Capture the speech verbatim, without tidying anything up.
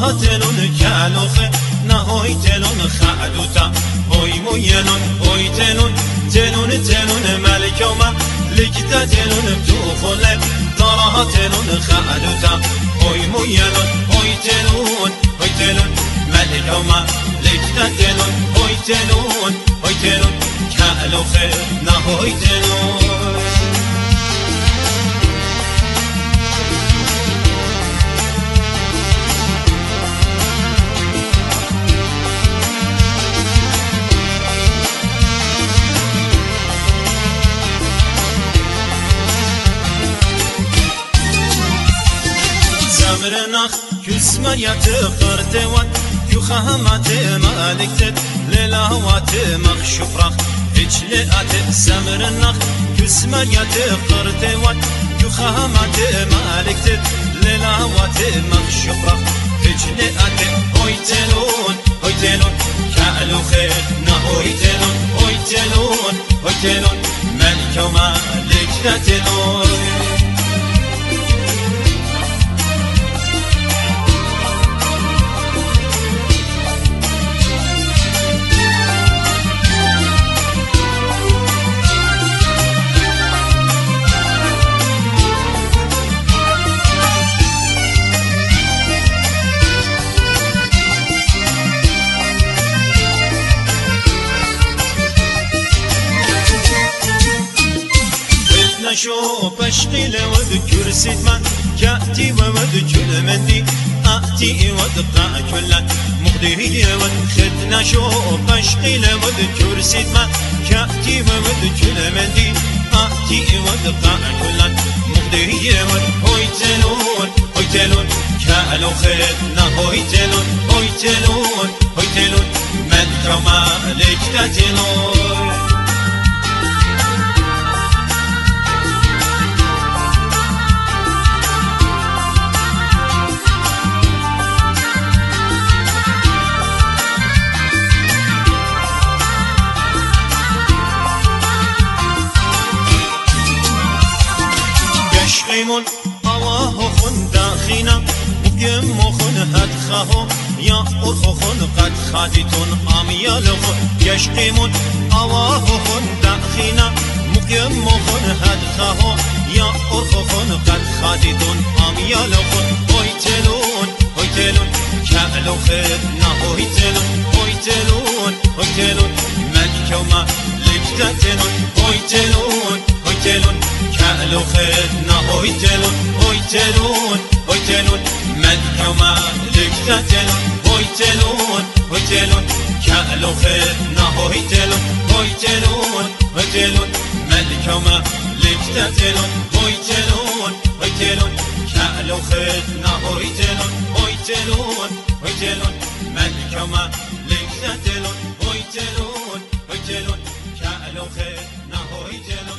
طراهتلون کلوخه نهایی تلون خعدوتا هوی مویلون هوی تلون تلون تلون ملک و ملکتا تلون تو خله طراهتلون خعدوتا هوی مویلون هوی تلون هوی تلون ملک و ملکتا تلون هوی تلون هوی تلون کلوخه نهایی تلون زمرناخ كسمريات خرتوان يخهمات مالكت للاوات مخشفرخ اجلات زمرناخ كسمريات خرتوان يخهمات مالكت للاوات مخشفرخ اجلات هويتلون هويتلون كالو خير نهويتلون هويتلون هويتلون ملك ومالك تلون شو بشقي لود كرسيت من كأتي وود كل مندي أتي ودقع كلا مقدري ود خدنا شو بشقي لود كرسيت من كأتي وود كل مندي أتي ودقع كلا مقدري ود هوي تلون هوي تلون كالو خدنا هوي تلون هوي تلون هوي تلون ملك ومالك تلون قيمون اواه خون داخينا وقيم خون هد خاهو يا أرخو خون قد خادتون آميال خون يشقيمون اواه خون داخينا وقيم خون هد خاهو يا أرخو خون قد خادتون آميال خون هوي تلون هوي تلون كالو خدنا هوي تلون هوي تلون هوي تلون ملك وما لكتا تلون هوي تلون هوي تلون كالو خدنا هوي تلون هوي تلون هوي تلون ملك ومالك تلون هوي تلون هوي تلون كالو خدنا هوي تلون هوي تلون هوي تلون ملك ومالك تلون هوي تلون هوي تلون كالو خدنا هوي تلون هوي تلون هوي تلون ملك ومالك تلون هوي تلون هوي تلون كالو خدنا هوي تلون